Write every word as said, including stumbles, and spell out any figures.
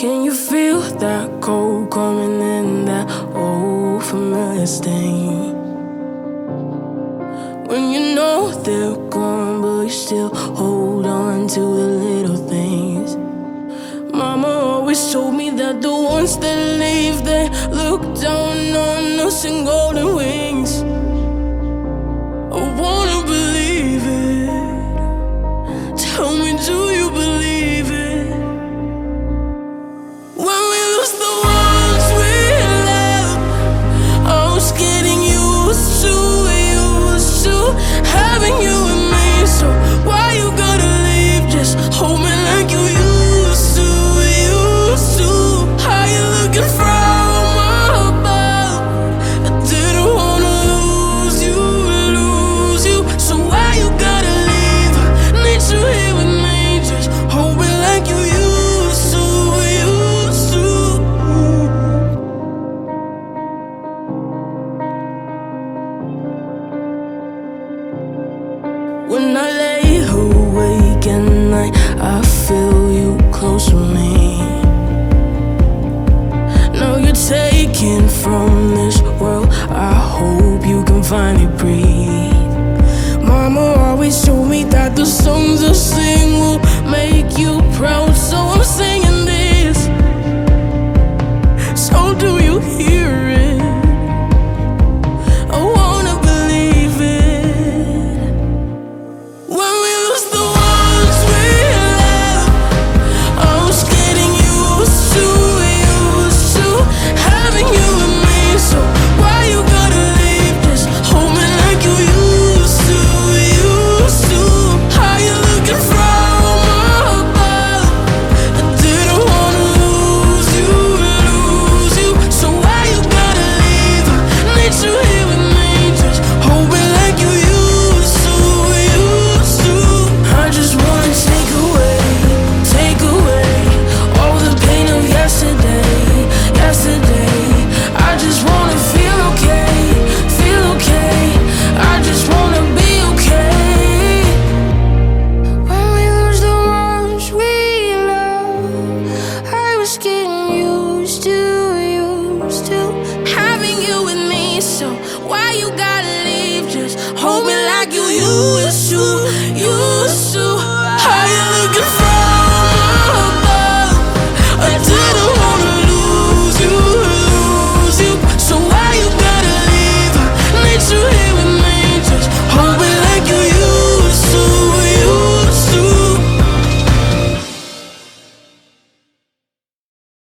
Can you feel that cold coming in, that old familiar stain? When you know they're gone, but you still hold on to the little things. Mama always told me that the ones that leave, they look down on us in golden wings. I wanna believe it. Tell me, do you believe it? When we lose the ones we love, I was getting used to, used to having you with me. So why you gotta leave? Just hold me like you used to, used to. How you looking from above? I didn't wanna lose you, lose you. So why you gotta leave? Need you here with me. Just hold me like you used to, used to. When I lay awake at night, I feel you close to me. Now you're taken from this world, I hope you can finally breathe. Mama always told me that the songs I sing will make you proud, so I'm singing this. So do you hear it? I wanna believe it. When we lose the ones we love, I was getting used to, used to having you with me. So why you gotta leave? Just hold me like you used to, used to. How you looking from above? I didn't wanna lose you, lose you. So why you gotta leave? Need you here with me. Just hold me like you used to, used to. I just wanna take away, take away all the pain of yesterday, yesterday. I just wanna feel okay, feel okay. I just wanna be okay. When we lose the ones we love, I was getting used to, used to having you with me. So why you gotta leave? Just hold me like you used to, used to. How you looking for?